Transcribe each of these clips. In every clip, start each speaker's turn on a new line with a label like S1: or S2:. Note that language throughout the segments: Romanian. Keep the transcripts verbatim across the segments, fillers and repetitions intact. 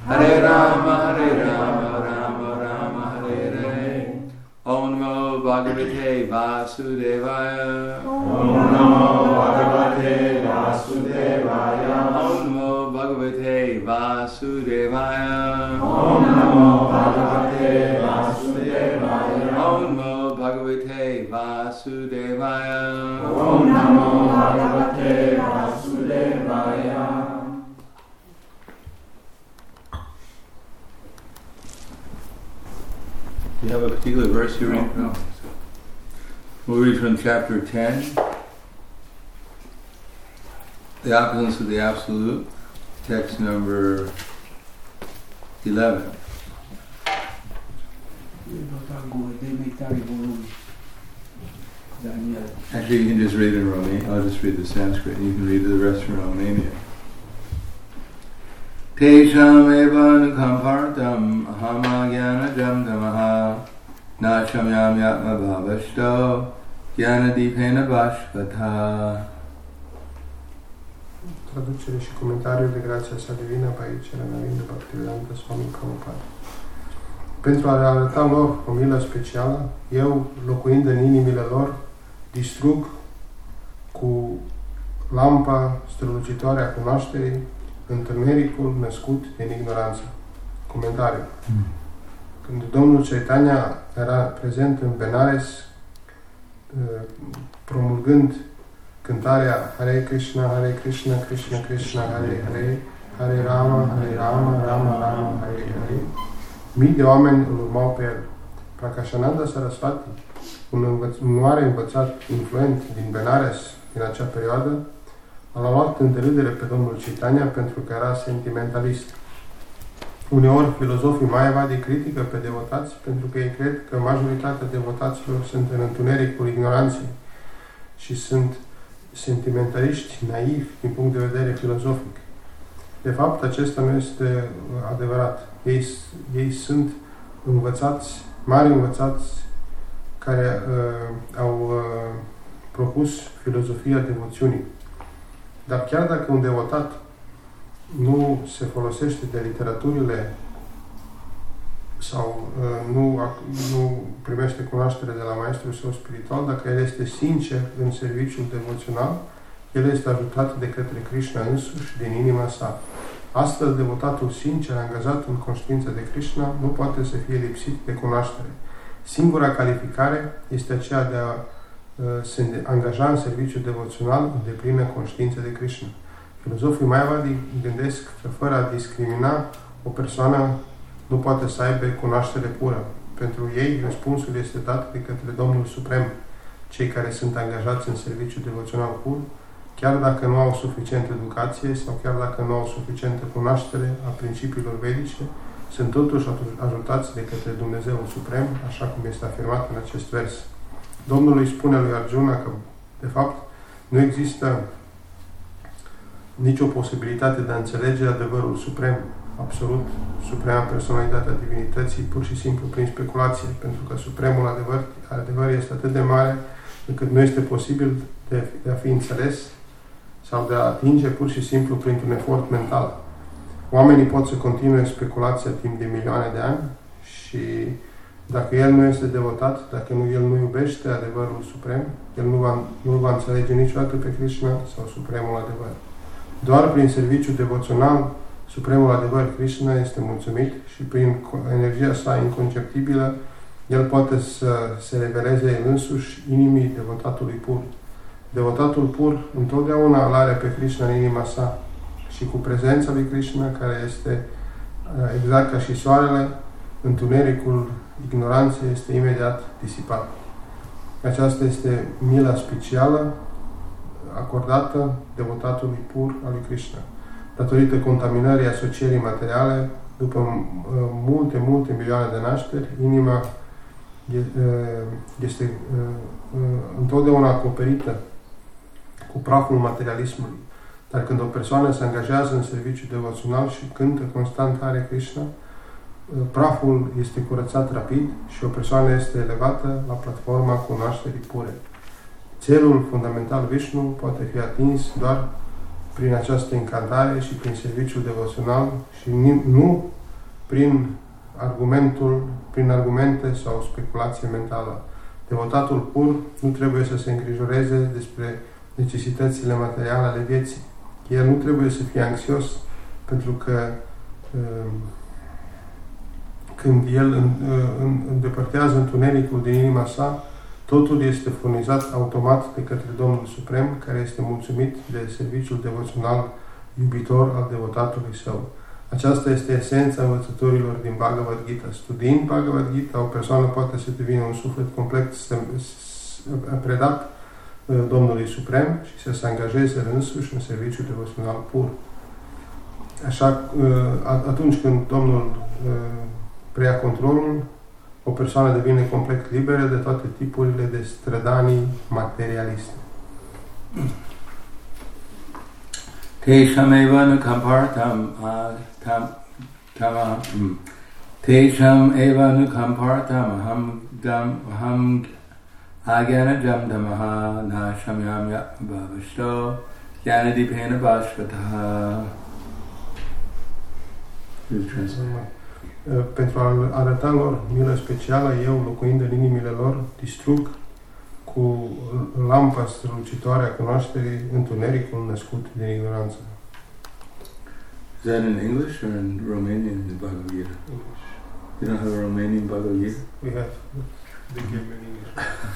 S1: Hare Rama, Hare Rama, Rama Rama, Hare Hare. Om Namo Bhagavate Vasudevaya.
S2: Om Namo Bhagavate Vasudevaya.
S1: Om Namo Bhagavate Vasudevaya.
S2: Om Namo Bhagavate Vasudevaya.
S1: Om Namo Bhagavate Vasudevaya.
S2: Om Namo Bhagavate Vasudevaya.
S1: Do you have a particular verse you read from? We'll read from chapter ten. The Opulence of the Absolute, text number eleven. Actually, you can just read in Romanian. I'll just read the Sanskrit and you can read the rest from Romanian. Tesham eva nukampartam ahama jnana jam tamaha nachamyam yatma bhavashto jnana dipena bhashvata.
S3: Traducere și comentariul de grația sa divină pe aici, Renavindă Bhaktivedanta Swami Prabhupada. Pentru a le arăta lor o milă specială, eu, locuind în inimile lor, distrug cu lampa strălucitoare a cunoașterii întunericul născut din ignoranță. Comentariu. Mm. Când Domnul Chaitanya era prezent în Benares, promulgând cântarea Hare Krishna, Hare Krishna, Krishna Krishna, Hare Hare, Hare Rama, Hare Rama, Rama Rama, Hare Hare, mii de oameni îl urmau pe el. Prakashananda Saraswati, un, învăț- un mare învățat influent din Benares din acea perioadă, a luat în derâdere pe Domnul Chaitanya pentru că era sentimentalist. Uneori, filozofii Mayavadi critică pe devotați pentru că ei cred că majoritatea devotaților sunt în întunericul ignoranței și sunt sentimentaliști, naivi din punct de vedere filozofic. De fapt, acesta nu este adevărat. Ei, ei sunt învățați, mari învățați care uh, au uh, propus filozofia devoțiunii. Dar chiar dacă un devotat nu se folosește de literaturile sau uh, nu, nu primește cunoaștere de la maestrul său spiritual, dacă el este sincer în serviciul devoțional, el este ajutat de către Krishna însuși din inima sa. Astfel, devotatul sincer, angajat în conștiința de Krishna, nu poate să fie lipsit de cunoaștere. Singura calificare este aceea de a se angaja în serviciul devoțional în deplină conștiință de Krishna. Filozofii Mayavadi gândesc că fără a discrimina, o persoană nu poate să aibă cunoaștere pură. Pentru ei, răspunsul este dat de către Domnul Suprem. Cei care sunt angajați în serviciul devoțional pur, chiar dacă nu au suficientă educație sau chiar dacă nu au suficientă cunoaștere a principiilor vedice, sunt totuși ajutați de către Dumnezeul Suprem, așa cum este afirmat în acest vers. Domnul îi spune lui Arjuna că, de fapt, nu există nicio posibilitate de a înțelege adevărul suprem, absolut, suprema personalitatea divinității, pur și simplu prin speculație, pentru că supremul adevăr, adevăr este atât de mare încât nu este posibil de, de a fi înțeles sau de a atinge pur și simplu printr-un efort mental. Oamenii pot să continue speculația timp de milioane de ani și dacă el nu este devotat, dacă nu, el nu iubește adevărul suprem, el nu va, nu va înțelege niciodată pe Krishna sau supremul adevăr. Doar prin serviciu devoțional, supremul adevăr Krishna este mulțumit și prin energia sa inconceptibilă, el poate să se reveleze el însuși inimii devotatului pur. Devotatul pur întotdeauna îl are pe Krishna în inima sa și cu prezența lui Krishna, care este exact ca și soarele, întunericul ignoranței este imediat disipat. Aceasta este mila specială acordată devotatului pur al lui Krishna. Datorită contaminării asocierii materiale, după multe, multe milioane de nașteri, inima este întotdeauna acoperită cu praful materialismului. Dar când o persoană se angajează în serviciu devoțional și cântă constant Hare Krishna, praful este curățat rapid și o persoană este elevată la platforma cunoașterii pure. Țelul fundamental Vishnu poate fi atins doar prin această încantare și prin serviciul devoțional și nu prin argumentul, prin argumente sau speculație mentală. Devotatul pur nu trebuie să se îngrijoreze despre necesitățile materiale ale vieții. El nu trebuie să fie anxios pentru că când el îndepărtează întunericul din inima sa, totul este furnizat automat de către Domnul Suprem, care este mulțumit de serviciul devoțional iubitor al devotatului său. Aceasta este esența învățătorilor din Bhagavad Gita. Studiind Bhagavad Gita, o persoană poate să devină un suflet complet predat Domnului Suprem și să se angajeze însuși în serviciul devoțional pur. Așa, atunci când Domnul preia controlul, o persoană devine complet liberă de toate tipurile de strădanii materialiste.
S1: Tesham eva nukampartam tam tam Tesham eva nukampartam aham dam aham agyana jam damaha nashamyam yabhavashto yanadipena bhashvataha.
S3: Pentru a arăta lor milă specială, eu, locuind în inimile lor, distrug cu lampa strălucitoare a cunoașterii întunericul născut din ignoranță.
S1: Is that in English or in Romanian in Bhagavad Gita?
S3: English.
S1: You don't have a Romanian Bhagavad Gita?
S3: We have. They give me in English.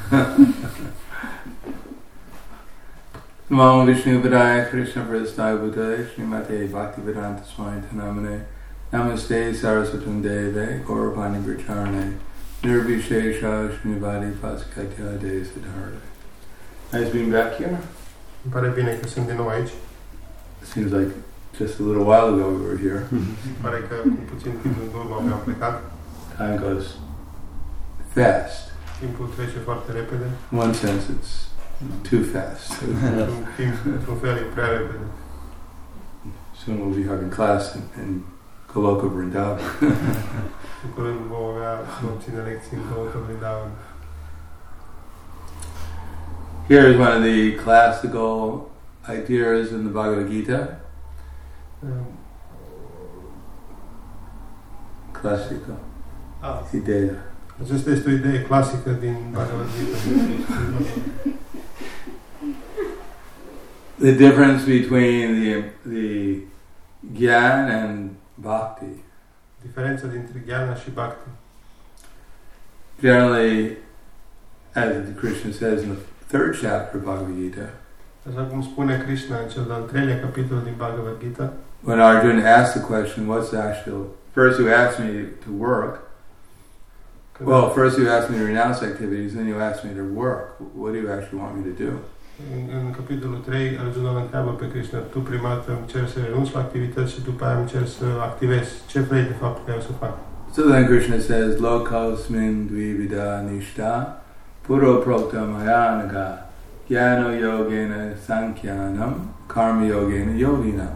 S1: Namo Vishnu Padaya Krishna Prasthaya Bhutale Srimate Bhaktivedanta Swami Tanamane Namaste Saraswatam Deve Gaurapani Bracharane Nirvishesha Shnivadi Paskatya De Siddhartha. Nice being back here.
S3: Îmi pare bine că sunt din nou aici.
S1: Seems like just a little while ago we were here.
S3: Pare că cu puțin timp în urmă am plecat.
S1: Time goes fast.
S3: Timpul trece foarte repede.
S1: In one sense it's too fast.
S3: Într-un timp, într-un fel, e prea repede.
S1: Soon we'll be having class in, in Goloka Vrindavan.
S3: În curând vom avea, vom ține lecții în Goloka Vrindavan.
S1: Here is one of the classical ideas in the Bhagavad Gita.
S3: Um,
S1: Classical.
S3: ah.
S1: Ideea.
S3: Aceasta este o idee clasică din Bhagavad Gita.
S1: The difference between the the Gyan and Bhakti.
S3: Diferența dintre Jnana și Bhakti.
S1: Generally, as Krishna says in the third chapter of Bhagavad Gita,
S3: Așa cum spune Krishna în cel de-al treilea capitol din Bhagavad Gita,
S1: when Arjuna asked the question, what's the actual, first you asked me to work, well, first you asked me to renounce activities, then you asked me to work. What do you actually want me to do?
S3: În, în capitolul trei, Arjuna îl întreabă pe Krishna, tu prima dată îmi cer să renunț la activități și după aia îmi cer să activez. Ce vrei de fapt că eu să fac?
S1: So then Krishna says, Lokosmin dvivida nishta puro prokta mayanaga gyano yogena sankyanam karma yogena yoginam.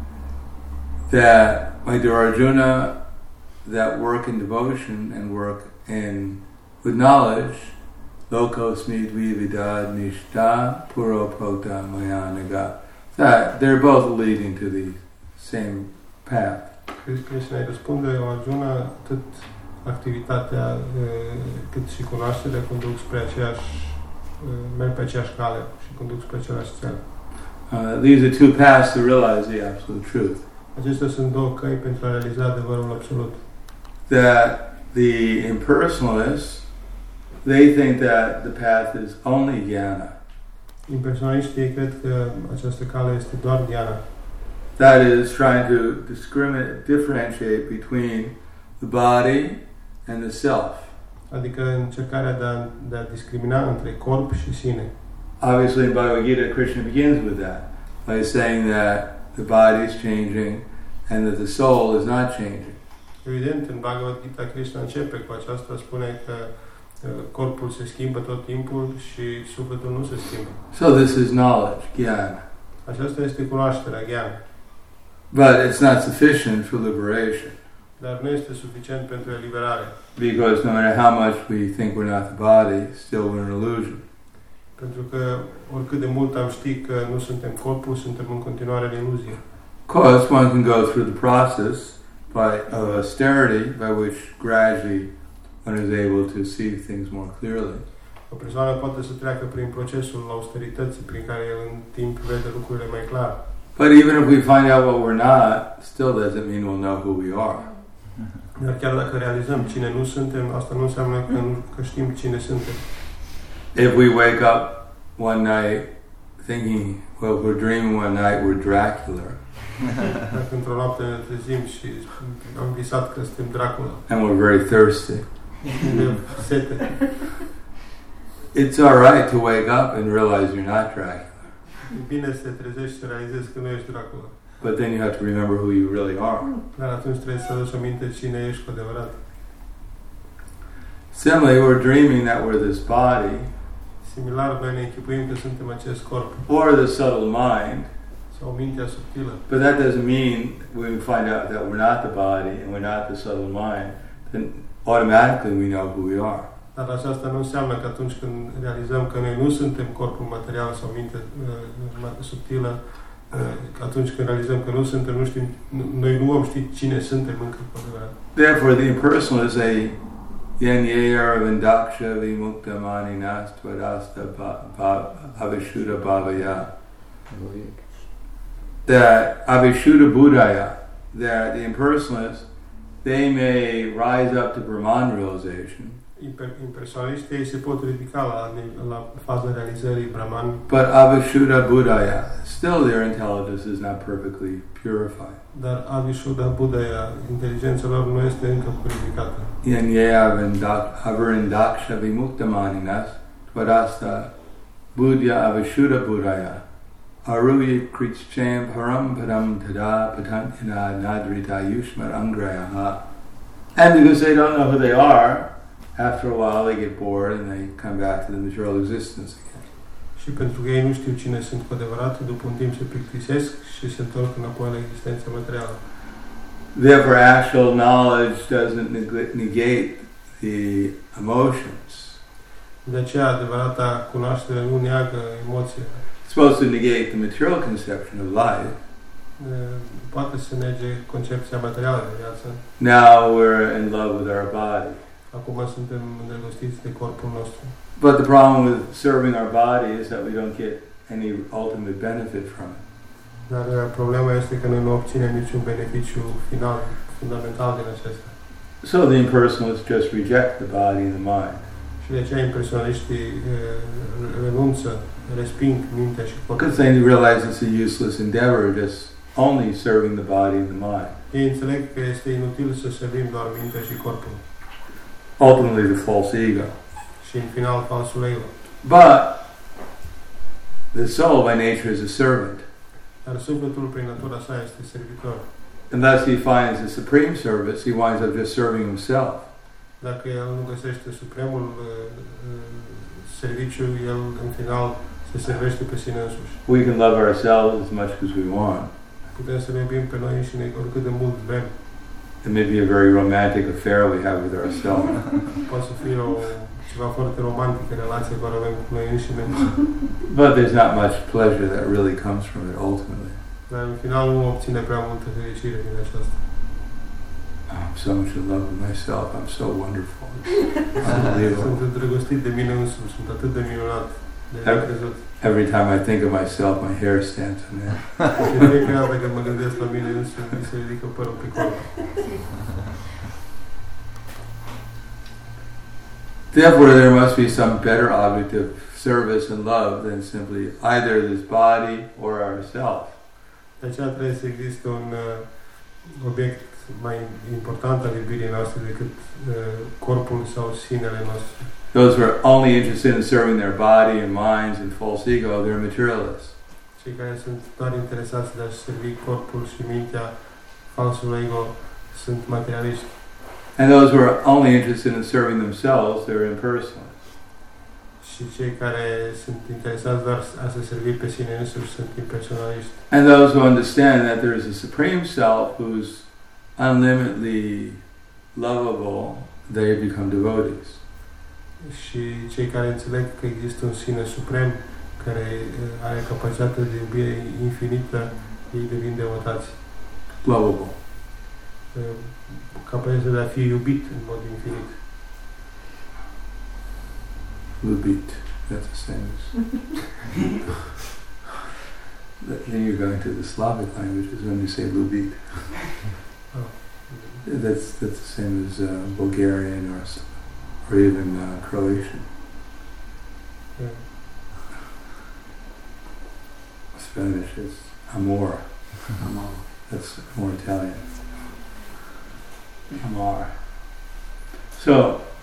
S1: That, like the Arjuna, that work in devotion and work in with knowledge, Lokosmi dvivida nishta puro prokta mayanaga. That they're both leading to the same path.
S3: Krishna îi răspunde Arjuna, atât activitatea cât și cunoașterea conduc spre aceeași, merg pe aceeași cale și conduc spre același cel.
S1: Uh, these are two paths to realize the absolute truth.
S3: Acestea sunt două căi pentru a realiza adevărul absolut.
S1: That the impersonalists, they think that the path is only jnana.
S3: Impersonaliștii cred că această cale este doar jnana.
S1: That is trying to discriminate, differentiate between the body and the self.
S3: Adică încercarea de a, de a discrimina între corp și sine.
S1: Obviously, in Bhagavad Gita, Krishna begins with that by saying that the body is changing and that the soul is not changing.
S3: Evident, în Bhagavad Gita, Krishna începe cu aceasta, spune că corpul se schimbă tot timpul și sufletul nu se schimbă.
S1: So this is knowledge, jnana.
S3: Aceasta este cunoașterea, jnana.
S1: But it's not sufficient for liberation.
S3: Dar nu este suficient pentru eliberare.
S1: Because no matter how much we think we're not the body, still we're an illusion.
S3: Pentru că oricât de mult am ști că nu suntem corpul, suntem în continuare în iluzie.
S1: Of course, one can go through the process, by of austerity, by which gradually one is able to see things more clearly.
S3: O persoană poate să treacă prin procesul austerității prin care el în timp vede lucrurile mai clar.
S1: But even if we find out what we're not, still doesn't mean we'll know who we are.
S3: Dar chiar dacă realizăm cine nu suntem, asta nu înseamnă că, nu, că știm cine suntem.
S1: If we wake up one night thinking, well, we're dreaming one night we're Dracula.
S3: Dacă într-o noapte ne trezim și am visat că suntem Dracula.
S1: And we're very thirsty.
S3: Sete.
S1: It's all right to wake up and realize you're not Dracula.
S3: E bine să te trezești și să realizezi că nu ești Dracula.
S1: But then you have to remember who you really are.
S3: Dar atunci trebuie să aduci aminte cine ești cu adevărat.
S1: Similarly, we're dreaming that we're this body,
S3: Similar, noi ne închipuim că suntem acest corp
S1: or the subtle mind,
S3: sau mintea subtilă.
S1: but that doesn't mean when we find out that we're not the body and we're not the subtle mind, then automatically we know who we are.
S3: Dar aceasta nu înseamnă că atunci când realizăm că noi nu suntem corpul material sau mintea uh, subtilă, uh, atunci când realizăm că nu suntem, nu știm, noi nu vom ști cine suntem încă cu adevărat.
S1: Therefore, the impersonal is a yen yeyar vindaksha vimukta maninas tvadasta avishuddha bhavaya. That avishuddha buddhaya, that the impersonalists, they may rise up to Brahman realization.
S3: Impersonaliștii ei se pot ridica la, la faza realizării Brahman.
S1: But avishuddha buddhaya, still their intelligence is not perfectly purified.
S3: Dar avishuddha buddhaya, inteligența lor nu este încă purificată.
S1: Yanyaya avarindaksha vimukta maninas tvadasta buddhya avishuddha buddhaya. Aruya krichcham param padam tada patantina nadrita yushmat angrayaha. And because they don't know who they are, after a while they get bored and they come back to the material existence again.
S3: Și pentru că ei nu știu cine sunt cu adevărat, după un timp se plictisesc și se întorc înapoi la existența materială.
S1: Therefore, actual knowledge doesn't negate the emotions.
S3: De aceea, adevărata cunoaștere nu neagă emoția.
S1: It's supposed to negate the material conception of life.
S3: Poate să nege concepția materială de viață.
S1: Now we're in love with our body.
S3: Acum suntem îndrăgostiți de corpul nostru.
S1: But the problem with serving our body is that we don't get any ultimate benefit from it.
S3: Dar problema este că noi nu obținem niciun beneficiu final, fundamental din acesta.
S1: So the impersonalists just reject the body and the mind.
S3: Și de aceea impersonaliștii renunță, resping mintea și corpul.
S1: Because they realize it's a useless endeavor, just only serving the body and the mind.
S3: Ei înțeleg că este inutil să servim doar mintea și corpul.
S1: Ultimately the false ego.
S3: Și în final falsul ego.
S1: But the soul by nature is a servant.
S3: Dar sufletul prin natura sa este servitor.
S1: Unless he finds the supreme service, he winds up just serving himself.
S3: Dacă el nu găsește supremul uh, uh, serviciu, el în final se servește pe sine însuși.
S1: We can love ourselves as much as we want.
S3: Putem să ne iubim pe noi înșine oricât de mult vrem.
S1: It may be a very romantic affair we have with ourselves.
S3: Poate să fie o, ceva foarte romantic în relație care avem cu noi înșine.
S1: But there's not much pleasure that really comes from it ultimately.
S3: Dar în final nu obține prea multă fericire din aceasta.
S1: I'm so much in love with myself. I'm so wonderful. Unbelievable.
S3: Sunt îndrăgostit de mine însuși, sunt atât de minunat, de necrezut.
S1: Every time I think of myself, my hair stands on end.
S3: Și de fiecare dată când mă gândesc la mine însuși, mi se ridică părul pe corp.
S1: Therefore, there must be some better object of service and love than simply either this body or ourself.
S3: De aceea trebuie să existe un uh, obiect mai important al iubirii noastre decât uh, corpul sau sinele nostru.
S1: Those who are only interested in serving their body and minds and false ego, they're materialists.
S3: Cei care sunt doar interesați de a-și servi corpul și mintea, falsul ego, sunt materialiști.
S1: And those who are only interested in serving themselves, they're impersonalists.
S3: Și cei care sunt interesați doar a se servi pe sine însuși sunt impersonaliști.
S1: And those who understand that there is a supreme self who's unlimitedly lovable, they become devotees.
S3: Și cei care înțeleg că există un sine suprem care are capacitatea de iubire infinită, ei devin devotați.
S1: Lovable.
S3: capacitatea de a fi iubit în mod infinit.
S1: Lubit, that's the same as. Then you're going to the Slavic languages when you say lubit.
S3: Oh.
S1: That's that's the same as uh, Bulgarian or or even uh, Croatian.
S3: Yeah.
S1: Spanish is amor. Amor. That's more Italian. Amor. So,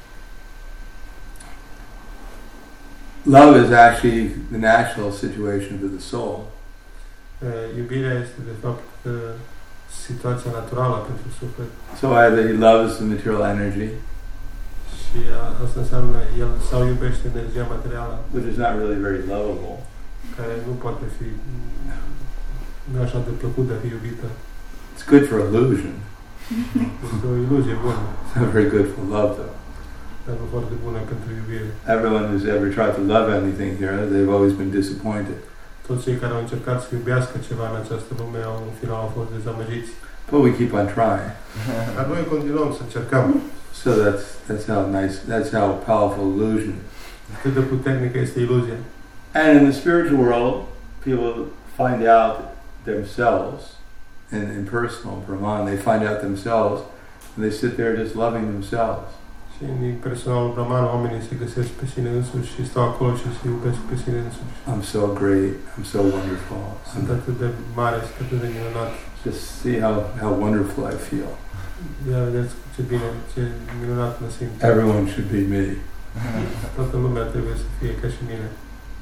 S1: love is actually the natural situation for the soul.
S3: Uh, iubirea este de fapt uh, situația naturală pentru suflet.
S1: So either he loves the material energy,
S3: Și a, asta înseamnă el sau iubește energia materială,
S1: which is not really very lovable,
S3: care nu poate fi nu e așa de plăcut de a fi iubită.
S1: it's good for illusion.
S3: Este o iluzie bună,
S1: It's not very good for love though.
S3: dar nu foarte bună pentru iubire.
S1: Everyone who's ever tried to love anything here, they've always been disappointed.
S3: Toți cei care au încercat să iubească ceva în această lume, au, în final au fost dezamăgiți.
S1: But we keep on trying.
S3: Dar noi continuăm să încercăm.
S1: So that's that's how nice, that's how powerful illusion is.
S3: Atât de puternică este iluzia.
S1: And in the spiritual world, people find out themselves, in, in personal Brahman, they find out themselves, and they sit there just loving themselves.
S3: Și în personalul Brahman, oamenii se găsesc pe sine însuși și stau acolo și se iubesc pe sine însuși.
S1: I'm so great, I'm so wonderful.
S3: Sunt atât de mare, sunt atât de minunat.
S1: Just see how, how wonderful I feel.
S3: Ia vedeți ce bine, ce minunat mă simt.
S1: Everyone should be me.
S3: Toată lumea trebuie să fie ca și mine.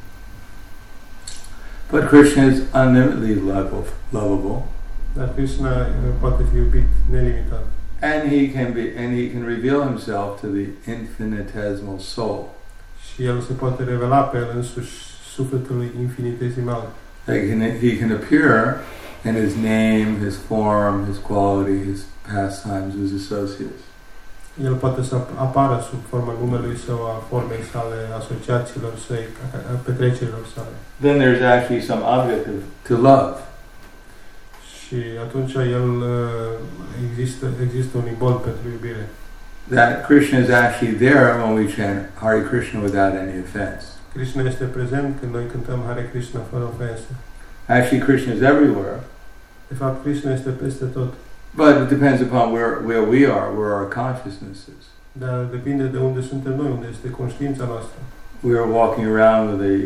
S1: But Krishna is unlimitedly lovable, lovable,
S3: Dar Krishna poate fi iubit nelimitat.
S1: and he can be, and he can reveal himself to the infinitesimal soul.
S3: Și el se poate revela pe el însuși sufletului infinitesimal.
S1: Like he can, he can appear in his name, his form, his quality, his pastimes, his associates.
S3: El poate să apară sub forma numelui său, a formei sale, asociațiilor săi, a petrecerilor sale.
S1: Then there's actually some object of, to love.
S3: Și atunci el există, există un imbol pentru iubire.
S1: That Krishna is actually there when we chant Hare Krishna without any offense.
S3: Krishna este prezent când noi cântăm Hare Krishna fără ofensă.
S1: Actually, Krishna is everywhere,
S3: De fapt, Krishna este peste tot.
S1: but it depends upon where, where we are, where our consciousness is.
S3: Dar depinde de unde suntem noi, unde este conștiința noastră.
S1: We are walking around with a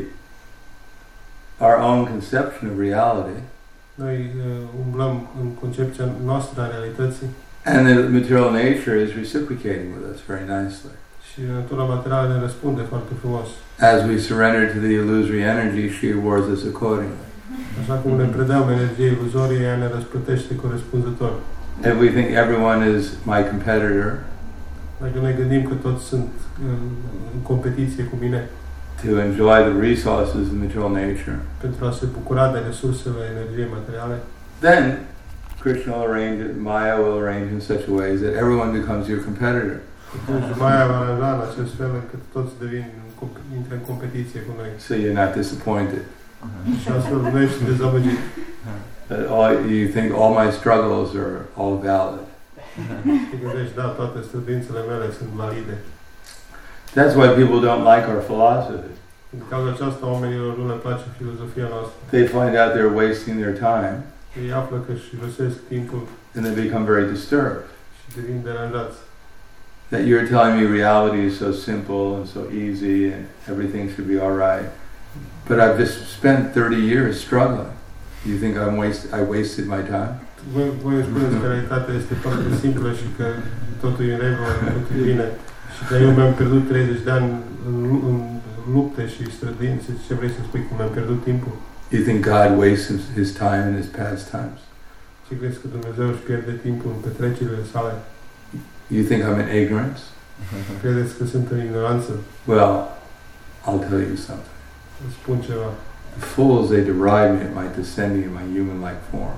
S1: our own conception of reality,
S3: Noi uh, umblăm în concepția noastră a realității
S1: and the material nature is reciprocating with us very nicely.
S3: și natura materială ne răspunde foarte frumos.
S1: As we surrender to the illusory energy, she awards us accordingly.
S3: Așa cum ne predăm energie iluzorie, ea ne răsplătește corespunzător.
S1: If we think everyone is my competitor,
S3: Dacă noi gândim că toți sunt uh, în competiție cu mine
S1: to enjoy the resources of material nature,
S3: pentru a se bucura de resursele energiei materiale,
S1: then Krishna will arrange it, Maya will arrange in such a way that everyone becomes your competitor.
S3: atunci Maya va aranja în acest fel încât toți devin, intră în competiție cu noi.
S1: So you're not disappointed.
S3: Și astfel nu ești dezamăgit.
S1: That all, you think all my struggles are all valid.
S3: Și gândești, da, toate străduințele mele sunt valide.
S1: That's why people don't like our philosophy.
S3: Din cauza aceasta, oamenilor nu le place filozofia noastră.
S1: They find out they're wasting their time,
S3: Ei află că își irosesc timpul
S1: and they become very disturbed.
S3: și devin deranjați.
S1: That you're telling me reality is so simple and so easy and everything should be all right. But I've just spent thirty years struggling. You think I'm waste, I wasted my time?
S3: Voi, voi îmi spuneți că realitatea este foarte simplă și că totul e în regulă, totul e bine. Și că eu mi-am pierdut treizeci de ani în, în lupte și străduințe. Ce vrei să spui, că mi-am pierdut timpul?
S1: You think God wastes his, his time in his pastimes?
S3: Și crezi că Dumnezeu își pierde timpul în petrecerile sale?
S1: You think I'm in ignorance?
S3: Credeți că sunt în ignoranță?
S1: Well, I'll tell you something.
S3: Îți spun ceva.
S1: The fools, they deride me at my descending in my human-like form.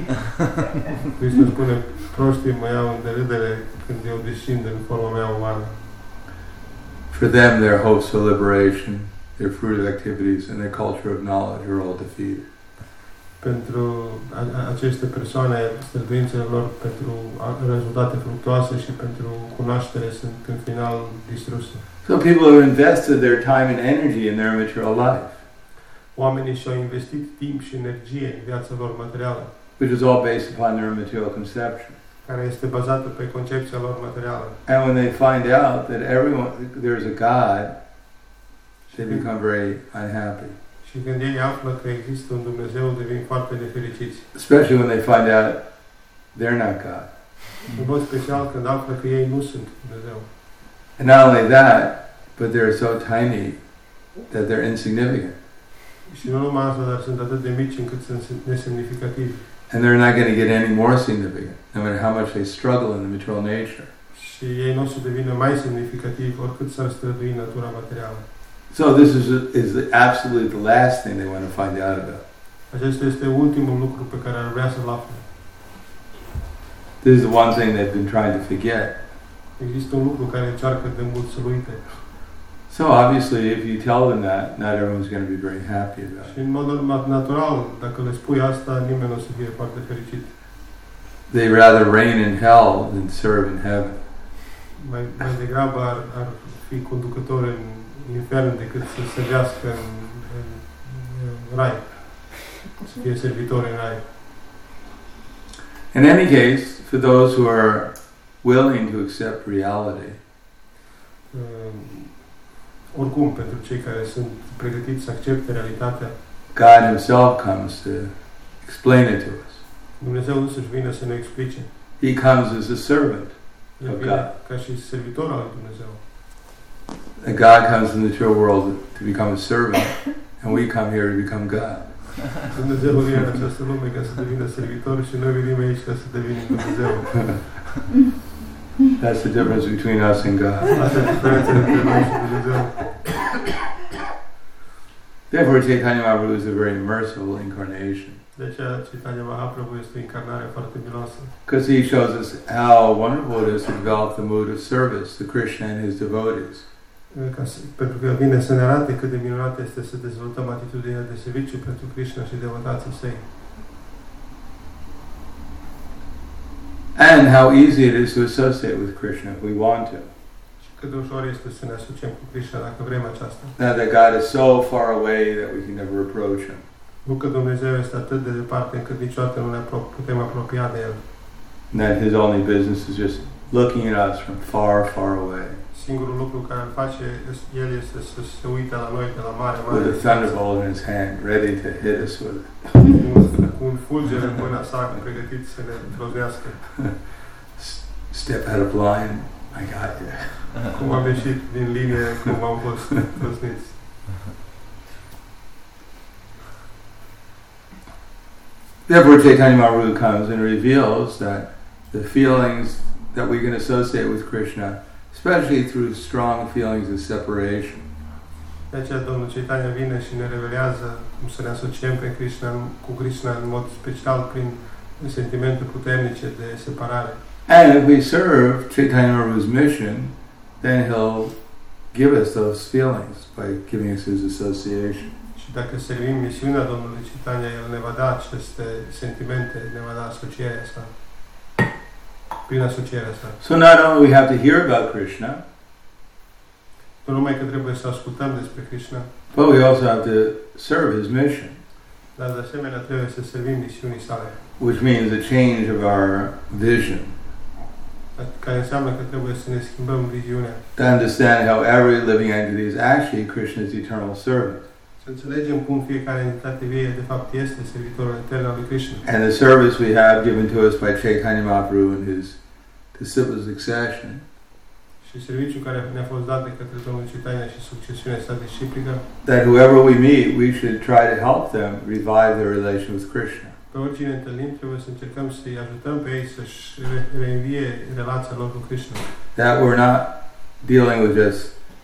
S3: Hristos spune, proștii mă iau în derâdere când eu descind în forma mea umană.
S1: For them, their hopes for liberation, their fruitive activities, and their culture of knowledge are all defeated.
S3: pentru aceste persoane, străduințele lor pentru rezultate fructuoase și pentru cunoaștere sunt în final distruse.
S1: So people have invested their time and energy in their material life,
S3: Oamenii și-au investit timp și energie în viața lor materială,
S1: which is all based upon their material conception.
S3: care este bazată pe concepția lor materială.
S1: And when they find out that everyone there's a God, they become very unhappy.
S3: Și când ei află că există un Dumnezeu, devin foarte nefericiți.
S1: Especially when they find out they're not God.
S3: În mod special când află că ei nu sunt Dumnezeu.
S1: And not only that, but they're so tiny that they're insignificant.
S3: Și nu numai asta, dar sunt atât de mici încât sunt nesemnificativi.
S1: And they're not going to get any more significant, no matter how much they struggle in the material nature.
S3: Și ei nu o să devină mai semnificativi oricât s-ar strădui în natura materială.
S1: So this is is the, absolutely the last thing they want to find out about.
S3: Acesta este ultimul lucru pe care ar vrea să-l afle.
S1: This is the one thing they've been trying to forget.
S3: Există un lucru care încearcă de mult să-l uite.
S1: So obviously, if you tell them that, not everyone's going to be very happy about it.
S3: Și în mod natural, dacă le spui asta, nimeni nu o să fie foarte fericit.
S1: They rather reign in hell than serve in heaven.
S3: Mai, mai degrabă ar, ar fi conducători în infern decât să servească în, în, în rai, să fie servitori în rai.
S1: In any case, for those who are willing to accept reality,
S3: Uh, oricum, pentru cei care sunt pregătiți să accepte realitatea,
S1: God Himself comes to explain it to us.
S3: Dumnezeu însuși vine să ne explice.
S1: He comes as a servant
S3: El
S1: of
S3: vine
S1: God.
S3: ca și servitor al lui Dumnezeu.
S1: And God comes in the material world to become a servant, and we come here to become God.
S3: Dumnezeu vine în această lume ca să devină servitor și noi venim aici ca să devenim Dumnezeu.
S1: That's the difference between us and God.
S3: Asta e diferența între noi și Dumnezeu.
S1: Therefore, Chaitanya Mahaprabhu is a very merciful incarnation.
S3: De aceea, Chaitanya Mahaprabhu este o incarnare foarte miloasă.
S1: Because he shows us how wonderful it is to develop the mood of service to Krishna and his devotees.
S3: Ca să, pentru că vine să ne arate cât de minunat este să dezvoltăm atitudinea de serviciu pentru Krishna și devotații săi.
S1: And how easy it is to associate with Krishna if we want to.
S3: Și cât de ușor este să ne asociem cu Krishna dacă vrem aceasta.
S1: Now that God is so far away that we can never approach Him.
S3: Nu că Dumnezeu este atât de departe încât niciodată nu ne apro- putem apropia de El.
S1: And that His only business is just looking at us from far, far away.
S3: Singurul lucru care îl face El este să se uite la noi de la mare, mare.
S1: With a thunderbolt in His hand, ready to hit us with it.
S3: Cu un fulger în mâna sa, pregătit să ne trozească.
S1: Step out of line, I got you.
S3: Cum am ieșit din linie, cum am fost trosniți.
S1: Therefore, Chaitanya Mahaprabhu comes and reveals that the feelings that we can associate with Krishna, especially through strong feelings of separation,
S3: De aceea Domnul Chaitanya vine și ne revelează cum să ne asociem pe Krishna, cu Krishna în mod special prin sentimente puternice de separare.
S1: and if we serve Chaitanya Mahaprabhu's mission, then he'll give us those feelings by giving us his association.
S3: Și dacă servim misiunea Domnului Chaitanya, El ne va da aceste sentimente, ne va da asocierea sa. Prin asocierea sa.
S1: So not only we have to hear about Krishna,
S3: Nu numai că trebuie să ascultăm despre Krishna,
S1: but we also have to serve his mission,
S3: dar de asemenea trebuie să servim misiunii sale,
S1: which means a change of our vision,
S3: care înseamnă că trebuie să ne schimbăm viziunea,
S1: to understand how every living entity is actually Krishna's eternal servant.
S3: să înțelegem cum fiecare entitate vie de fapt este servitorul etern al lui Krishna.
S1: And the service we have given to us by Chaitanya Mahaprabhu and his disciple succession
S3: Și serviciul care ne-a fost dat de către Domnul Chaitanya și succesiunea sa disciplică,
S1: that whoever we meet, we should try to help them revive their relation with Krishna.
S3: pe oricine întâlnim trebuie să încercăm să-i ajutăm pe ei să-și re- reînvie relația lor cu Krishna.
S1: That we're not dealing with just,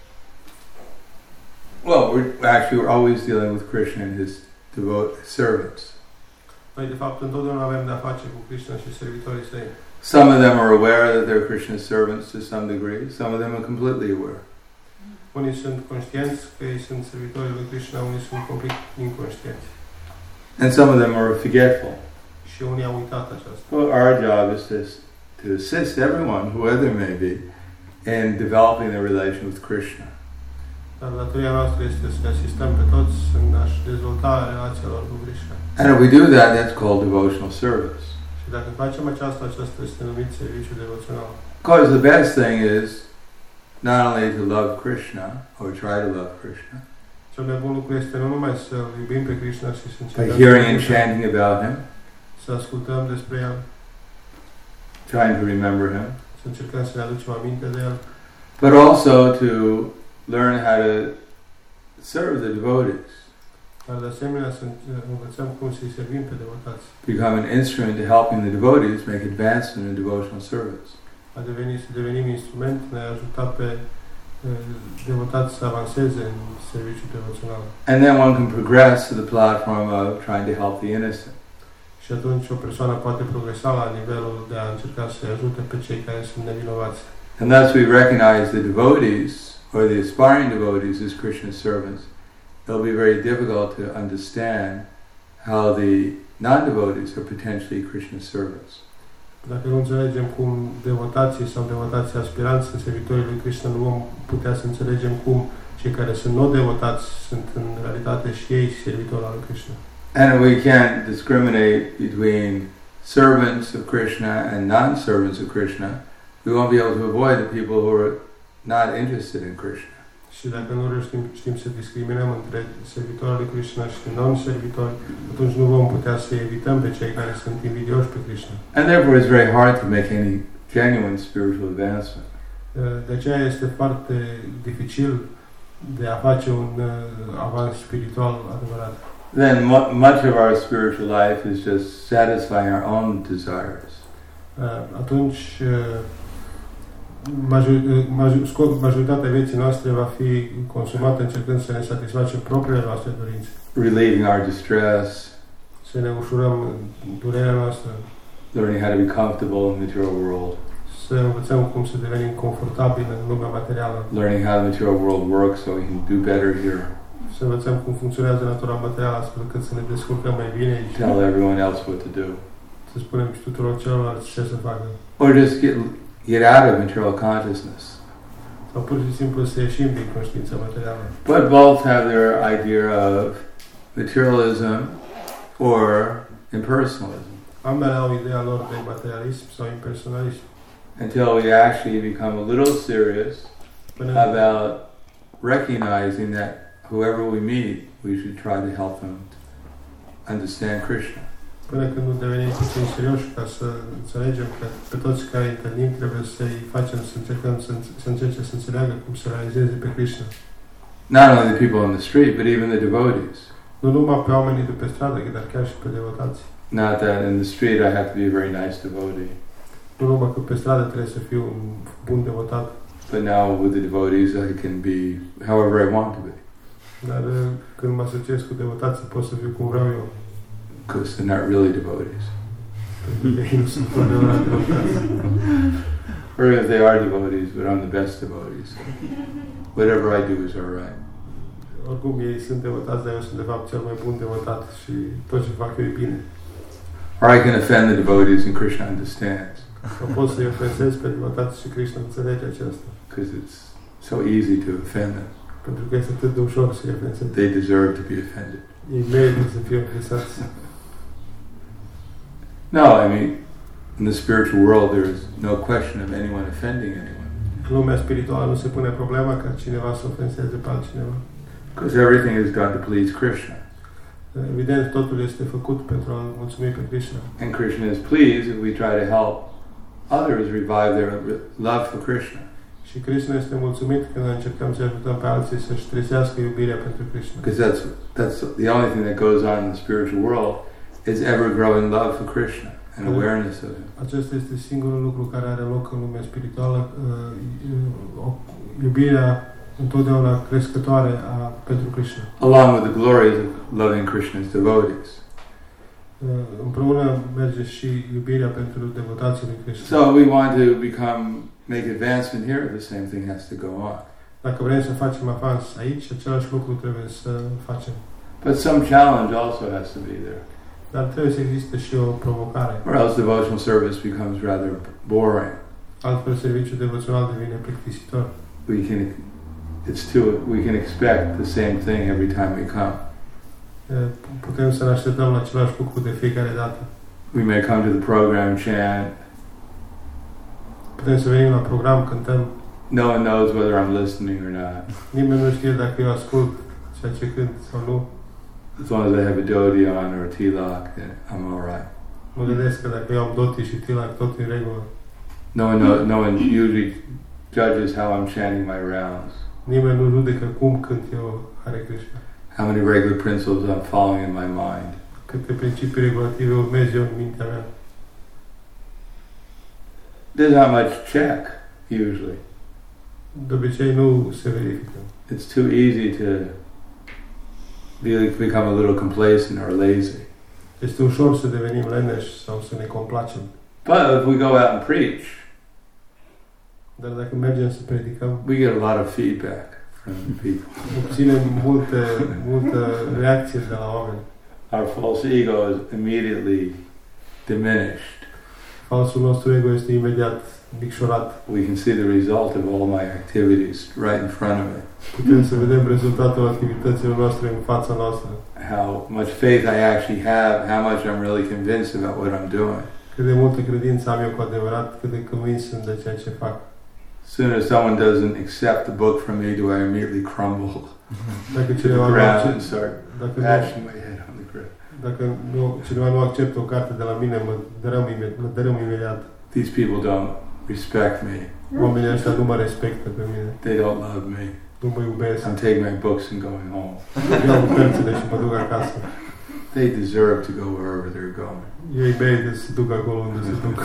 S1: well, we're actually we're always dealing with Krishna and his devote servants.
S3: Noi de fapt întotdeauna avem de-a face cu Krishna și servitorii săi.
S1: Some of them are aware that they're Krishna's servants to some degree. Some of them are completely aware.
S3: Unii sunt conștienți că ei sunt servitorii lui Krishna, unii sunt complet inconștienți.
S1: And some of them are forgetful.
S3: Și unii au uitat aceasta.
S1: Well, our job is to, to assist everyone, whoever it may be, in developing their relation with Krishna.
S3: Dar datoria noastră este să asistăm pe toți în a-și dezvolta relația lor cu Krishna.
S1: And if we do that, that's called devotional service.
S3: Și dacă facem aceasta, aceasta este numit serviciu devoțional.
S1: Because the best thing is not only to love Krishna, or try to love Krishna,
S3: Cel mai bun lucru este nu numai să iubim pe Krishna și să
S1: by
S3: încercăm
S1: hearing and chanting about Him,
S3: să ascultăm despre El,
S1: trying to remember Him,
S3: să încercăm să ne aducem aminte de El,
S1: but also to learn how to serve the devotees,
S3: dar de asemenea să învățăm cum să-i servim pe devotați,
S1: become an instrument to helping the devotees make advancement in devotional service.
S3: a deveni, să devenim instrument, ne ajuta pe devotați să avanseze în serviciul devoțional.
S1: And then one can progress to the platform of trying to help the innocent.
S3: Și atunci o persoană poate progresa la nivelul de a încerca să-i ajute pe cei care sunt nevinovați.
S1: And thus we recognize the devotees, or the aspiring devotees, as Krishna's servants. It'll be very difficult to understand how the non-devotees are potentially Krishna's servants.
S3: Dacă nu înțelegem cum devotații sau devotații aspiranți în servitorii lui Krishna, nu vom putea să înțelegem cum cei care sunt non-devotați sunt în realitate și ei servitori al lui Krishna.
S1: And we can't discriminate between servants of Krishna and non-servants of Krishna. We won't be able to avoid the people who are not interested in Krishna.
S3: Și dacă nu reușim știm să discriminăm între servitorii lui Krishna și non-servitori, atunci nu vom putea să evităm pe cei care sunt invidioși pe Krishna.
S1: And therefore it's very hard to make any genuine spiritual advancement.
S3: De aceea este foarte dificil de a face un avans spiritual adevărat.
S1: Then much of our spiritual life is just satisfying our own desires.
S3: Atunci majoritatea vieții noastre va fi consumată încercând să ne satisfacem propriile noastre dorințe.
S1: Relieving our distress.
S3: Să ne ușurăm durerea noastră.
S1: Learning how to be comfortable in the material world.
S3: Să învățăm cum să devenim confortabili în lumea materială.
S1: Learning how the material world works so we can do better here.
S3: Să învățăm cum funcționează natura materială astfel încât să ne descurcăm mai bine aici.
S1: Tell everyone else what to do.
S3: Să spunem și tuturor celorlalți ce să facă.
S1: Or just get get out of material consciousness.
S3: Sau pur și simplu să ieșim din conștiința materială.
S1: But both have their idea of materialism or impersonalism.
S3: Ambele au ideea lor de materialism sau impersonalism.
S1: Until we actually become a little serious about recognizing that whoever we meet, we should try to help them understand Krishna.
S3: Până când nu devenim puțin serioși ca să înțelegem că pe toți care îi întâlnim trebuie să-i facem să încercăm să, să încerce să înțeleagă cum să realizeze pe Krishna.
S1: Not only the people on the street, but even the devotees.
S3: Nu numai pe oamenii de pe stradă, dar chiar și pe devotați.
S1: Not that in the street I have to be a very nice devotee.
S3: Nu numai că pe stradă trebuie să fiu un bun devotat.
S1: But now with the devotees I can be however I want to be.
S3: Dar când mă asociez cu devotații pot să fiu cum vreau eu.
S1: Because they're not really devotees. Or if they are devotees, but I'm the best devotees. Whatever I do is all right.
S3: Oricum ei sunt devotați, dar eu sunt de fapt cel mai bun devotat și tot ce fac eu e bine.
S1: Or I can offend the devotees and Krishna understands.
S3: Sau pot să-i ofensez pe devotați și Krishna înțelege aceasta.
S1: Because it's so easy to offend them.
S3: Pentru că este atât de ușor să-i ofensezi.
S1: They deserve to be offended.
S3: Ei merită să fie ofensați.
S1: No, I mean, in the spiritual world there is no question of anyone offending anyone.
S3: În lumea spirituală nu se pune problema ca cineva să ofenseze pe altcineva.
S1: Because everything is done to please Krishna.
S3: Evident, totul este făcut pentru a mulțumi pe Krishna.
S1: And Krishna is pleased if we try to help others revive their love for Krishna.
S3: Și Krishna este mulțumit când încercăm să ajutăm pe alții să-și trezească iubirea pentru Krishna.
S1: Because that's that's the only thing that goes on in the spiritual world is ever growing love for Krishna and awareness of Him.
S3: Acesta este singurul lucru care are loc în lumea spirituală, iubirea întotdeauna crescătoare a, pentru Krishna.
S1: Along with the glories of loving Krishna's devotees.
S3: Împreună merge și iubirea pentru devotații lui Krishna.
S1: So we want to become, make advancement here, the same thing has to go on.
S3: Dacă vrem să facem avans aici, același lucru trebuie să facem.
S1: But some challenge also has to be there.
S3: Dar trebuie să existe și o provocare.
S1: Or else devotional service becomes rather boring.
S3: Altfel serviciul devoțional devine plictisitor.
S1: We can, it's too, we can expect the same thing every time we come.
S3: Putem să ne așteptăm la același lucru de fiecare dată.
S1: We may come to the program, chant.
S3: Putem să venim la program, cântăm.
S1: No one knows whether I'm listening or not.
S3: Nimeni nu știe dacă eu ascult ceea ce cânt sau nu.
S1: As long as I have a dhoti on or a tilak, then I'm all right.
S3: Mă gândesc că dacă eu am dhoti și tilak, tot în regulă.
S1: No one knows, no one usually judges how I'm chanting my rounds.
S3: Nimeni nu judecă cum cânt eu Hare Krishna.
S1: How many regular principles I'm following in my mind.
S3: Câte principii regulative urmez eu în mintea mea.
S1: There's not much check, usually.
S3: De obicei nu se verifică.
S1: It's too easy to really become a little complacent or lazy.
S3: Este ușor să devenim leneși sau să ne complacem.
S1: But if we go out and preach,
S3: dar dacă mergem să predicăm,
S1: we get a lot of feedback from people.
S3: obținem multe, multe reacții de la oameni.
S1: Our false ego is immediately diminished.
S3: Falsul nostru ego este imediat micșorat.
S1: We can see the result of all my activities right in front of me.
S3: Putem să vedem rezultatul activităților noastre în fața noastră.
S1: How much faith I actually have, how much I'm really convinced about what I'm doing.
S3: Cât de multă credință am eu cu adevărat, cât de convins sunt de ceea ce fac.
S1: As soon as someone doesn't accept the book from me, do I immediately crumble
S3: Dacă
S1: to
S3: cineva
S1: the
S3: nu
S1: ground
S3: acceptă,
S1: and start
S3: dacă nu,
S1: bashing my head on the ground.
S3: dacă nu, cineva nu acceptă o carte de la mine, mă dărâm, ime- mă dărâm imediat.
S1: These people don't respect me.
S3: Oamenii ăștia nu mă respectă pe mine,
S1: They don't love me.
S3: nu mă iubesc.
S1: I'm taking my books and going home.
S3: Iau cărțile și mă duc acasă.
S1: They deserve to go wherever they're going.
S3: Ei merită să se duc acolo unde se duc.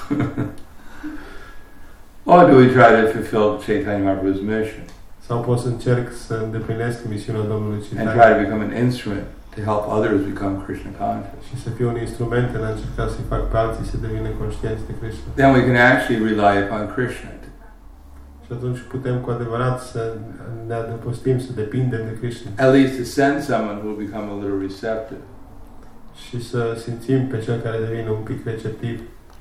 S1: Or do we try to fulfill Chaitanya Mahaprabhu's mission
S3: Sau pot să încerc să îndeplinesc misiunea Domnului
S1: and try to
S3: Chaitanya
S1: become an instrument to help others become Krishna conscious?
S3: și să fiu un instrument în a încerca să-i fac pe alții să devină conștienți de Krishna.
S1: Then we can actually rely upon Krishna.
S3: Și atunci putem cu adevărat să ne adăpostim, să depindem de Krishna.
S1: At least to send someone who will become a little receptive.
S3: Și să simțim pe cel care devine un pic receptiv.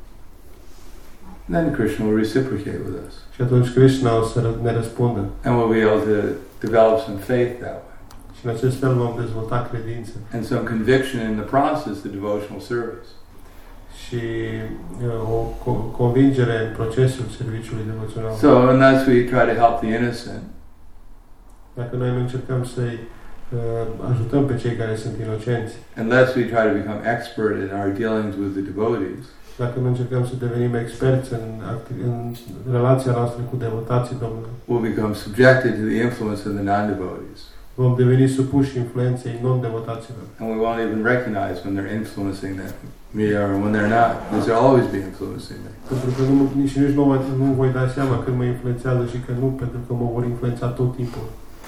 S1: Then Krishna will reciprocate with us.
S3: Și atunci Krishna o să ne răspundă.
S1: And we'll be able to develop some faith that way.
S3: Și în acest fel vom dezvolta credință.
S1: And some conviction in the process of devotional service.
S3: Și uh, o co- convingere în procesul serviciului devoțional.
S1: So unless we try to help the innocent,
S3: Dacă noi nu încercăm să-i uh, ajutăm pe cei care sunt inocenți,
S1: unless we try to become expert in our dealings with the devotees,
S3: dacă nu încercăm să devenim experți în, acti- în relația noastră cu devotații Domnului,
S1: we'll become subjected to the influence of the non-devotees.
S3: vom deveni supuși influenței non-devotaților.
S1: And we won't even recognize when they're influencing them, me or when they're not, because they'll always be influencing me.
S3: Pentru că nu, nici, nici nu, mă- nu voi da seama când mă influențează și că nu, pentru că mă vor influența tot timpul.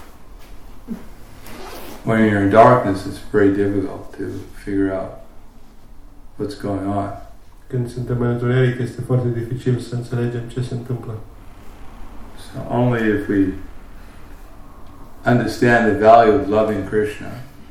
S1: When you're in darkness, it's very difficult to figure out what's going on.
S3: Când suntem în întuneric, este foarte dificil să înțelegem ce se întâmplă.
S1: So only if we understand the value of loving Krishna,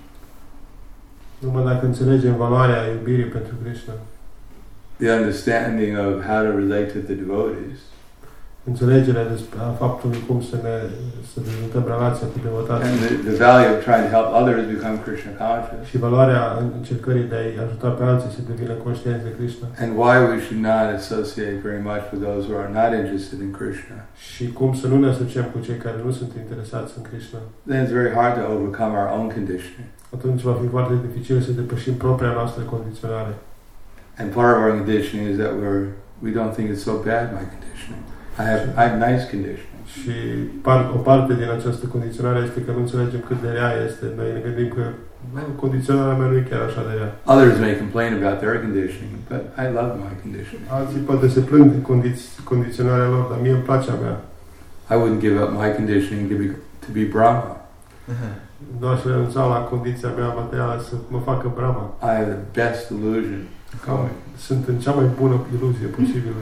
S3: Numai dacă înțelegem valoarea iubirii pentru Krishna,
S1: the understanding of how to relate to the devotees,
S3: înțelegerea despre a faptului cum să ne să dezvoltăm relația cu devotații
S1: and the, the value of trying to help others become Krishna conscious,
S3: și valoarea încercării de a-i ajuta pe alții să devină conștienți de Krishna
S1: and why we should not associate very much with those who are not interested in Krishna,
S3: și cum să nu ne asociem cu cei care nu sunt interesați în Krishna,
S1: then it's very hard to overcome our own conditioning.
S3: atunci va fi foarte dificil să depășim propria noastră condiționare.
S1: And part of our conditioning is that we're we don't think it's so bad, my conditioning. I have I have nice conditioning.
S3: Și par, o parte din această condiționare este că nu înțelegem cât de rea este. Noi ne gândim că condiționarea mea nu e chiar așa de rea.
S1: Others may complain about their conditioning, but I love my conditioning.
S3: Alții poate se plâng de condiț- condiționarea lor, dar mie îmi place a mea.
S1: I wouldn't give up my conditioning to be to be Brahma.
S3: Nu aș renunța la condiția mea materială să mă facă Brahma.
S1: I have the best illusion going.
S3: Sunt în cea mai bună iluzie posibilă.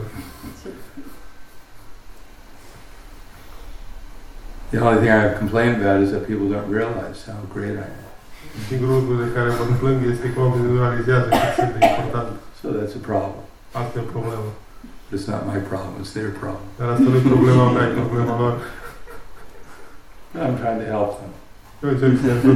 S1: The only thing I complain about is that people don't realize how great I am.
S3: Singurul lucru de care mă plâng este că oamenii nu realizează cât sunt de important.
S1: So that's a problem.
S3: Asta e o problemă.
S1: It's not my problem, it's their problem.
S3: Dar asta nu e problema mea, e problema lor.
S1: I'm trying to help them.
S3: Eu încerc să-i ajut.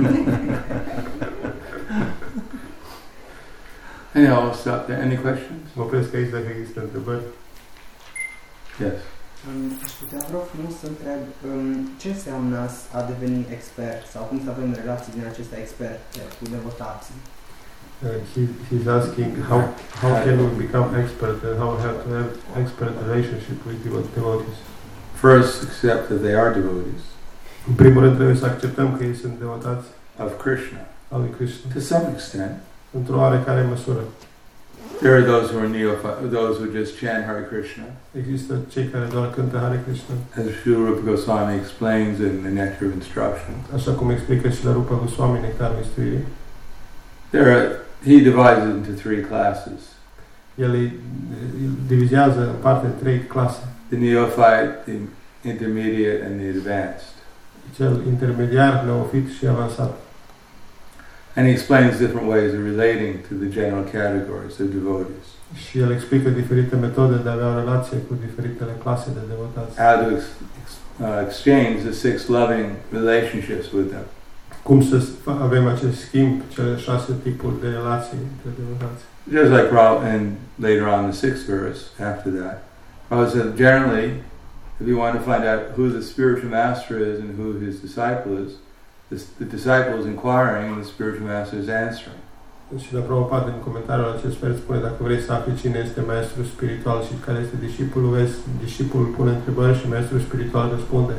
S1: Anyhow, I'll stop there. Any questions?
S3: Mă opresc aici dacă există întrebări.
S1: Yes.
S4: Aș putea, vreau frumos să întreb um, ce înseamnă a deveni expert sau cum să avem relații din acestea experte cu devotații?
S3: Uh, he, he's asking how, how can we become expert and how we have to have expert relationship with devotees.
S1: First, accept that they are devotees.
S3: În primul rând trebuie să acceptăm că ei sunt devotați
S1: of Krishna.
S3: Al lui Krishna.
S1: To some extent.
S3: Într-o oarecare măsură.
S1: There are those who are neophytes, those who just chant Hare Krishna.
S3: Există cei care doar cântă Hare Krishna.
S1: As Srila Rupa Goswami explains in the Nectar of Instruction.
S3: Așa cum explică și la Rupa Goswami Nectarul Instruirii.
S1: There are, he divides it into three classes.
S3: El îi divizează în parte în trei clase.
S1: The neophyte, the intermediate, and the advanced.
S3: Cel intermediar, neofit și avansat.
S1: And he explains different ways of relating to the general categories of devotees.
S3: Și el explică diferite metode de a avea o relație cu diferitele clase de devotați.
S1: How to ex, ex, uh, exchange the six loving relationships with them.
S3: Cum să avem acest schimb, cele șase tipuri de relații între devotați.
S1: Just like Prabhupada, and later on the sixth verse after that, Prabhupada said generally, if you want to find out who the spiritual master is and who his disciple is, the, the disciple is inquiring and the spiritual master is answering.
S3: Și la Prabhupada, în comentariul acest vers, spune, dacă vrei să afli cine este maestrul spiritual și care este discipulul, vezi, discipulul pune întrebări și maestrul spiritual răspunde.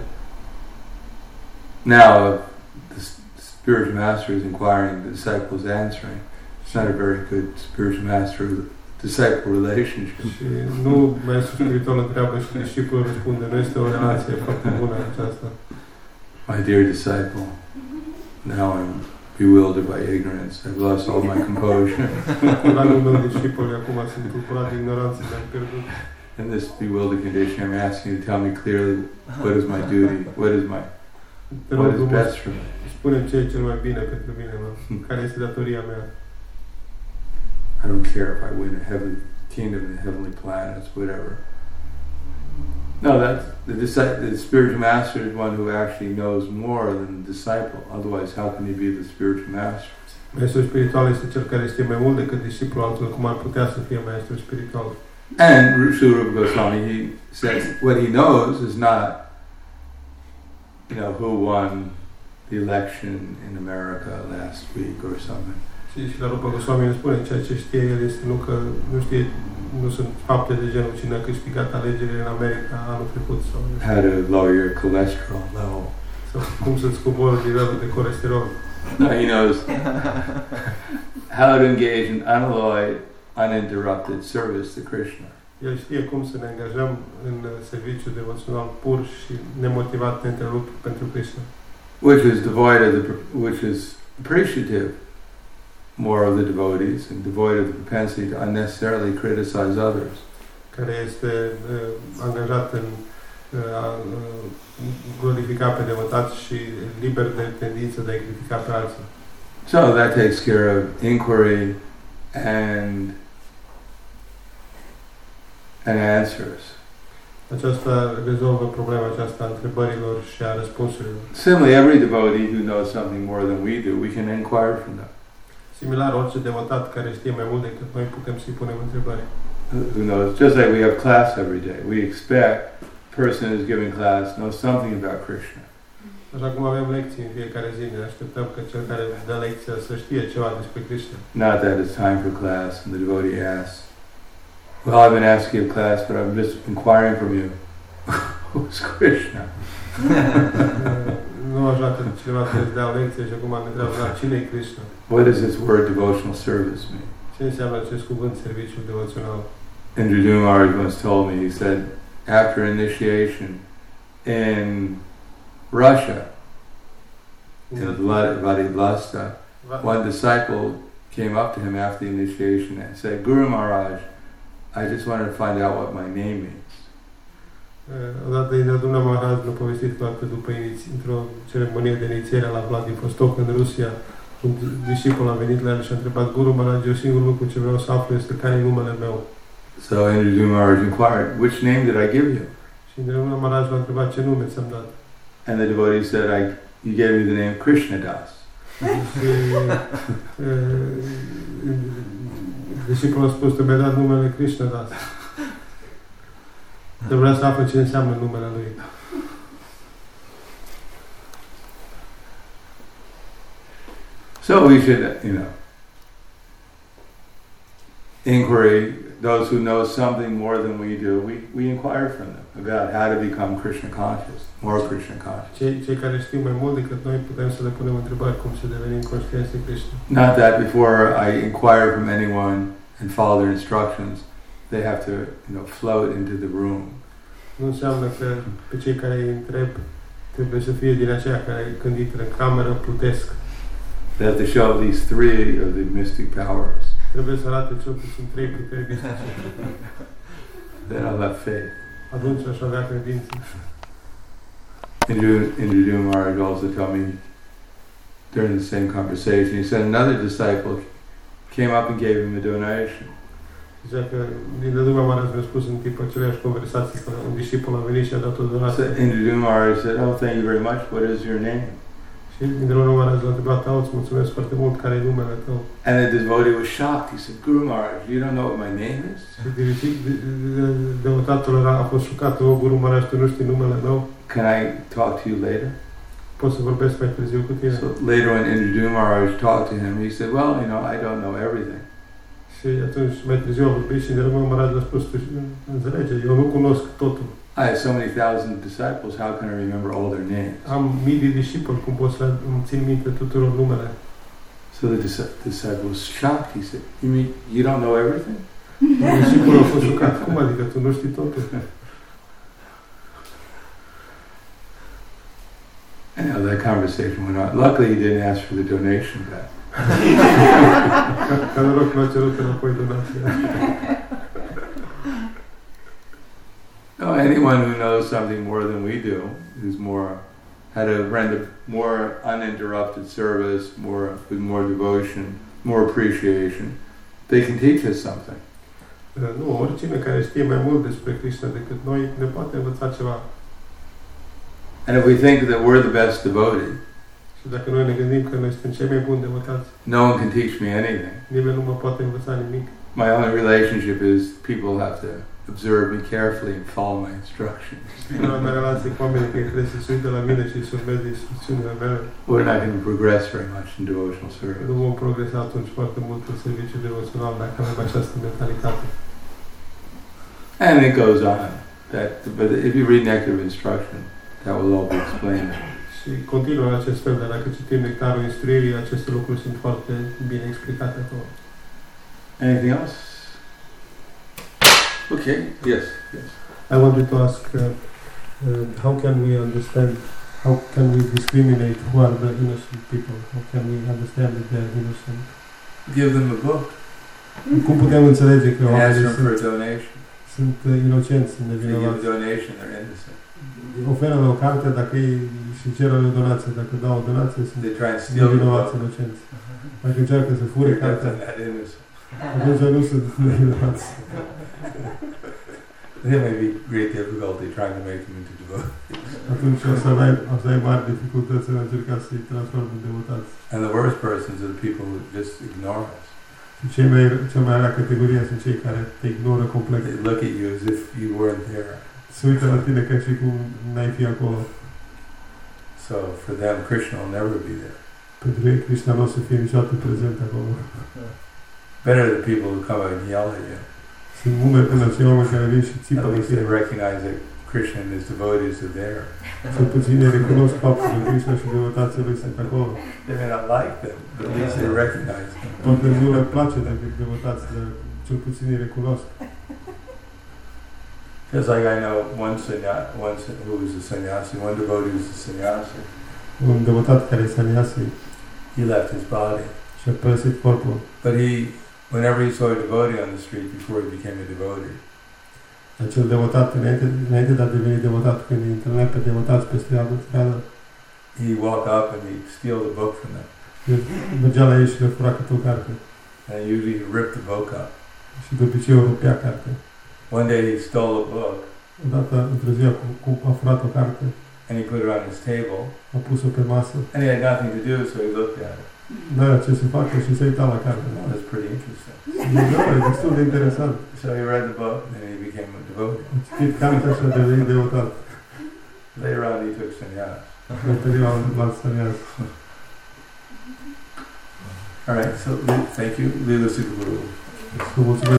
S1: Now, the spiritual master is inquiring, the disciple is answering. It's not a very good spiritual master-disciple relationship.
S3: Și nu maestrul spiritual întreabă și discipulul răspunde. Nu este o relație foarte bună aceasta.
S1: My dear disciple, now I'm bewildered by ignorance. I've lost all my composure.
S3: Dragul meu discipol, acum sunt tulburat de ignoranță, mi-am pierdut.
S1: In this bewildered condition, I'm asking you to tell me clearly what is my duty, what is my, what is best for me.
S3: Spune-mi ce e cel mai bine pentru mine, mă. Care este datoria mea.
S1: I don't care if I win a heavenly kingdom and heavenly planets, whatever. No, that's the disciple. The spiritual master is one who actually knows more than the disciple. Otherwise, how can he be the spiritual master?
S3: Maestrul spiritual este cel care știe mai mult decât discipulul, altfel cum ar putea să fie maestrul spiritual.
S1: And Srila Rupa Goswami, he says what he knows is not, you know, who won the election in America last week or something.
S3: Și, și la Rupa Goswami îmi spune, ceea ce știe el este nu că nu știe, nu sunt fapte de genul cine a câștigat alegerile în America anul trecut sau
S1: how to lower your cholesterol level.
S3: Sau cum să-ți cobori nivelul de colesterol.
S1: No, he knows how to engage in unalloyed, uninterrupted service to Krishna.
S3: El știe cum să ne angajăm în serviciu devoțional pur și nemotivat, neîntrerupt pentru Krishna.
S1: Which is devoid of the, which is appreciative more of the devotees and devoid of the propensity to unnecessarily criticize others.
S3: Care este uh, angajat în uh, a uh, glorifica pe devotați și liber de tendință de a critica pe alții.
S1: So that takes care of inquiry and and answers.
S3: Aceasta rezolvă problema aceasta a întrebărilor și a răspunsurilor.
S1: Similarly, every devotee who knows something more than we do, we can inquire from them.
S3: Similar, orice devotat care știe mai mult decât noi putem să-i punem întrebări.
S1: Who knows? Just like we have class every day, we expect the person who's giving class knows something about Krishna.
S3: Așa cum avem lecții în fiecare zi, ne așteptăm că cel care dă lecția să știe ceva despre Krishna.
S1: Not that it's time for class and the devotee asks, well, I've been asked to give class, but I'm just inquiring from you. Who's Krishna?
S3: Nu așa că cineva trebuie să dea o lecție și acum ne întreabă, cine e Krishna?
S1: What does this word devotional service mean?
S3: Ce înseamnă acest cuvânt serviciu devoțional?
S1: Indra Maharaj once told me, he said, after initiation in Russia, in Vladivostok, one disciple came up to him after the initiation and said, Guru Maharaj, I just wanted to find out what my name means.
S3: Odată Indra Maharaj ne-a povestit că după într-o ceremonie de inițiere la Vladivostok în Rusia, Un discipol a venit la el și a întrebat, Guru Maharaj, eu singurul lucru ce vreau să aflu este care e numele meu.
S1: So Indradyumna Maharaj inquired, which name did I give you?
S3: Și Indradyumna Maharaj l-a întrebat, ce nume ți-am dat?
S1: And the devotee said, I, you gave me the name Krishnadas.
S3: Și discipolil a spus, tu mi-ai dat numele Krishnadas. De vrea să afle ce înseamnă numele lui.
S1: So we should, you know, inquiry, those who know something more than we do, we, we inquire from them about how to become Krishna conscious, more Krishna conscious.
S3: Cei, cei care știu mai mult decât noi putem să le punem întrebări cum să devenim conștienți de Krishna.
S1: Not that before I inquire from anyone and follow their instructions, they have to, you know, float into the room.
S3: Nu înseamnă că pe cei care îi întreb trebuie să fie din aceia care când intră în cameră plutesc.
S1: They have to show these three of the mystic powers.
S3: Trebuie să arate cel puțin trei puteri mistice.
S1: Then I'll have faith.
S3: Atunci aș avea credință.
S1: Indradyumna Maharaj also told me during the same conversation, he said another disciple came up and gave him a donation.
S3: Zicea că Indradyumna Maharaj mi-a spus în timpul aceleași conversații că un discipol a venit și a dat o donație.
S1: So Indradyumna Maharaj said, oh, thank you very much. What is your name?
S3: Și Indradyumna Maharaj l-a întrebat, oh, îți mulțumesc foarte mult, care e numele tău?
S1: And the devotee was shocked. He said, Guru Maharaj, you don't know what my name is?
S3: Și devotatul a fost șocat, oh, Guru Maharaj, tu nu știi numele meu?
S1: Can I talk to you later?
S3: Pot să vorbesc mai târziu cu tine?
S1: So later when Indradyumna Maharaj talked to him, he said, well, you know, I don't know everything.
S3: Și atunci mai târziu a vorbit și Indradyumna Maharaj a spus, tu înțelege, eu nu cunosc totul.
S1: I have so many thousand disciples, how can I remember all their names?
S3: Am mii de discipoli, cum pot să îmi țin minte tuturor numele?
S1: So the disciple was shocked. He said, you mean you don't know everything?
S3: Discipolil a fost șocat. Cum adică tu nu știi totul?
S1: And that conversation went on. Luckily he didn't ask for the donation back.
S3: Ca noroc nu a cerut înapoi donația.
S1: No, anyone who knows something more than we do, who's more, how to render more uninterrupted service, more with more devotion, more appreciation, they can teach us something.
S3: Nu, oricine care știe mai mult despre Krishna decât noi ne poate învăța ceva.
S1: And if we think that we're the best devoted,
S3: și dacă noi ne gândim că noi suntem cei mai buni devotați,
S1: no one can teach me anything.
S3: Nimeni nu mă poate învăța nimic.
S1: My only relationship is people have to observe me carefully and follow my instructions.
S3: Singura mea relație cu oamenii care trebuie să se uite la mine și să urmeze instrucțiunile mele.
S1: We're not going to progress very much in devotional service.
S3: Nu vom progresa atunci foarte mult în serviciul devoțional dacă avem această mentalitate.
S1: And it goes on. That, but if you read Nectar of Instruction, that will all be explained.
S3: Și continuă în acest fel, dar dacă citim Nectarul Instruirii, aceste lucruri sunt foarte bine explicate acolo.
S1: Anything else? Okay, yes, yes.
S3: I wanted to ask, uh, uh, how can we understand, how can we discriminate who are the innocent people? How can we understand that they are innocent?
S1: Give them a book.
S3: Cum putem înțelege că
S1: And ask
S3: oamenii
S1: them for a
S3: sunt,
S1: donation.
S3: sunt uh, inocenți, sunt
S1: If they give a
S3: nevinovați?
S1: donation, they're innocent.
S3: Oferă o carte, dacă ei și cer o donație, dacă dau o donație, sunt
S1: They try and steal the
S3: nevinovați,
S1: book.
S3: inocenți. Dacă încearcă să fure
S1: They're
S3: cartea,
S1: not innocent.
S3: atunci nu sunt nevinovați.
S1: There may be great difficulty trying to make them into devotees.
S3: Atunci o să ai, o să ai mari dificultăți în a încerca să-i transformi în devotați.
S1: And the worst persons are the people who just ignore us.
S3: Și cei mai, cea mai rea categorie sunt cei care te ignoră complet.
S1: They look at you as if you weren't there.
S3: Se uită la tine ca și cum n-ai fi acolo.
S1: So for them, Krishna will never be there.
S3: Pentru ei, Krishna nu o să fie niciodată prezent acolo.
S1: Better the people who come and yell at you.
S3: Sunt mult până cei oameni care vin și țipă
S1: At
S3: la
S1: least they
S3: tine.
S1: recognize that Krishna and his devotees are there.
S3: Cel puțin ei recunosc faptul că Krishna și devotații lui sunt acolo.
S1: They may not like them, but at least they recognize them.
S3: Poate nu le place dacă devotați, dar cel puțin îi recunosc.
S1: Because like I know one sannyasi, one san- who was a sannyasi, one devotee who was a sannyasi.
S3: Un devotat care e sannyasi
S1: He left his body,
S3: și-a părăsit corpul.
S1: but he, whenever he saw a devotee on the street before he became a devotee,
S3: Acel devotat, înainte, înainte de a deveni devotat, când îi întâlnea pe devotați pe stradă, stradă,
S1: he'd walk up and he'd steal the book from them.
S3: El mergea la ei și le fura câte o carte.
S1: And usually he ripped the book up.
S3: Și de obicei o rupea carte.
S1: One day he stole a book
S3: Odată, într-o zi, a, cu- a furat o carte,
S1: and he put it on his table
S3: a pus-o pe masă.
S1: and he had nothing to do, so he looked at it.
S3: N-avea ce să facă și s-a uitat la carte.
S1: Well, that's pretty interesting.
S3: Da, e destul de interesant.
S1: So he read the book and he became a devotee.
S3: A citit cartea și a devenit devotat.
S1: Later on he took sannyas.
S3: Ulterior l-a luat sanias.
S1: All right, so thank you, Lila Sukaguru.
S3: Să mulțumesc.